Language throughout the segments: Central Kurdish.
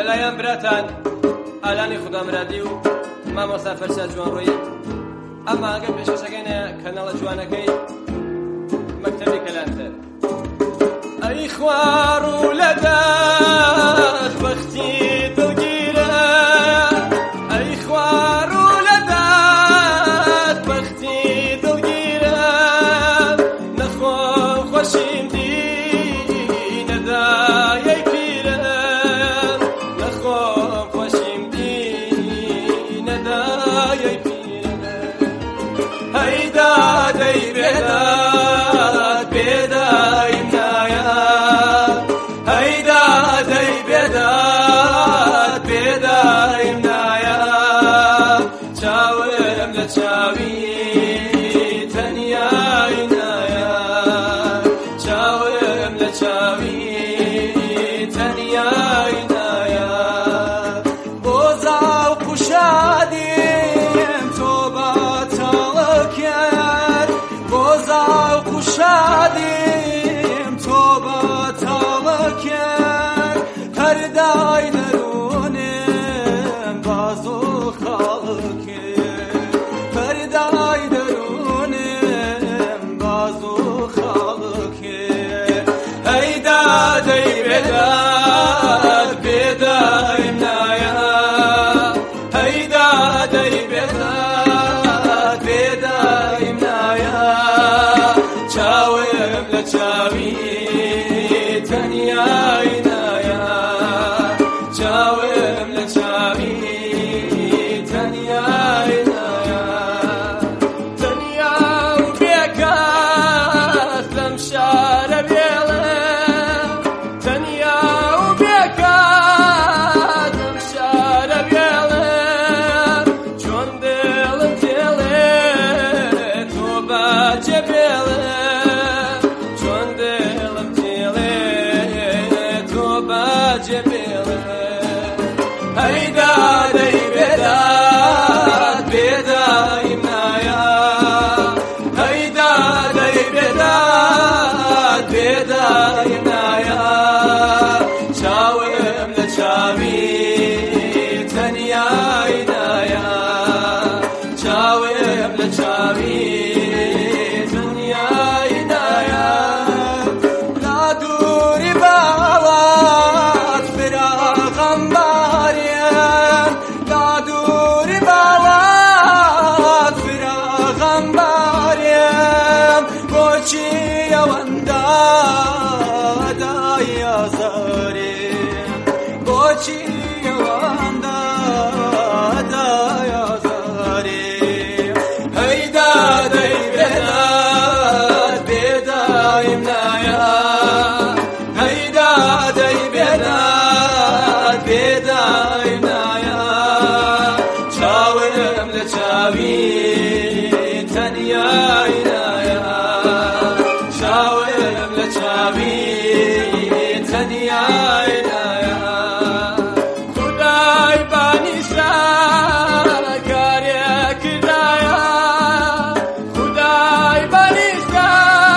لەلایەن براتان ئالانی خودامرادی و مامۆستا فەرشاد جوانڕۆیی ئەمە ئەگەر پێشکەشەکەینە کەناڵە جوانەکەی مەکتەبی کەلانتەر. ئەی خوار و لەدەت بەختی دڵگیرە، ئەی خوار و لەدەت بەختی دڵگیرە، نەخۆم خۆشیم دینەدایەی پیرە، نەخۆم خۆشیم دینەدایەی پیرە. هەیدا دەی بێداد بێدایم نایە، هەیدا دەی بێداد بێدایم نایە، چاوم لە چاوی تەنیای نایە، چاوم لە چاوی تەنیای نایە. بۆ زاوق و شادیم تۆ بەتەڵەکەر، بۆ زاوق و شادیم تۆ بەتەڵەکەر، پەردای دەروونم باز و خاڵکەر، پەردای دەروونم باز و خاڵکەر. هەیدا دەی بێداد بێدایم نایە، هەیدا دەی بێداد بێدایم نایە، چاوم لە چاوی تەنیای نایە، چاوم لە چاوی تەنیای نایە. تەنیا و بێکەس لەم شارە بێڵێم، تەنیا و بێکەس لەم شارە بێڵێم، چۆن دڵم تێڵێ تۆ بەجێ بێڵێم، چۆن دڵم تێڵێ تۆ بەجێ بێڵێم. هەیدا دەی بێداد بێدایم نایە، هەیدا دەی بێداد بێدایم نایە، چاوم لە چاوی تەنیای نایە، چاوم لە چاوی تەنیای نایە. لا دووری باڵات فراغەم بارێم، لا دووری باڵات فراغەم بارێم، بۆچی ئەوەندە دای ئازارێم، بۆچی ئەوەندە دای ئازارێم. هەیدا دەی بێداد بێدایم نایە، هەیدا دەی بێداد بێدایم نایە، چاوم لە چاوی تەنیای نایە، چاوم لە چاوی تەنیای نایە. خودای بانیشە کارێک کردایە، خودای بانیشە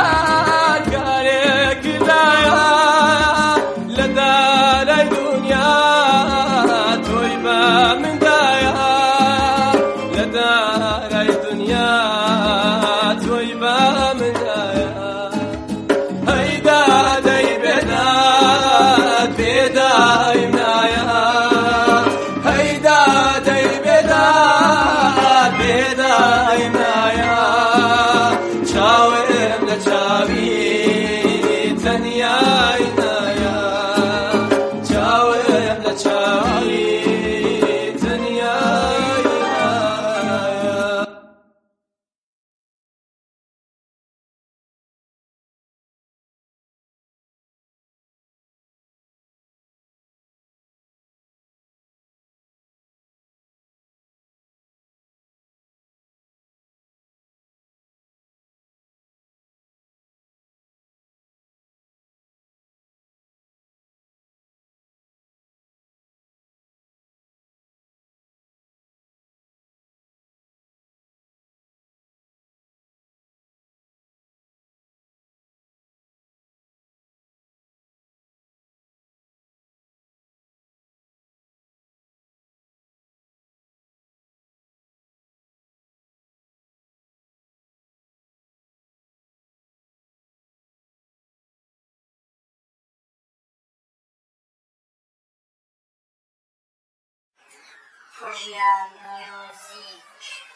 کارێک کردایە، لە دارای دنیا تۆی بە مندایە، لە دارای دنیا تۆی بە مندایە. هەیدا دەی بێداد بێدایم نایە، هەیدا دەی بێداد بێدایم نایە، چاوم لە چاوی تەنیای نایە، چاوم لە چاوی تەنیای نایە. Projean Music.